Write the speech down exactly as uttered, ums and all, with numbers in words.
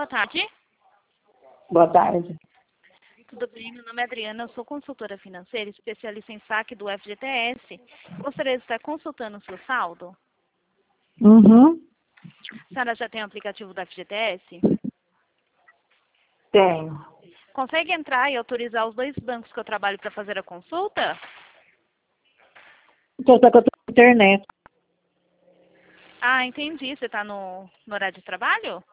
Boa tarde. Boa tarde. Tudo bem? Meu nome é Adriana, eu sou consultora financeira, especialista em saque do F G T S. Gostaria de estar consultando o seu saldo. Uhum. A senhora já tem o aplicativo do F G T S? Tenho. Consegue entrar e autorizar os dois bancos que eu trabalho para fazer a consulta? Só que eu tô na internet. Ah, entendi. Você está no, no horário de trabalho?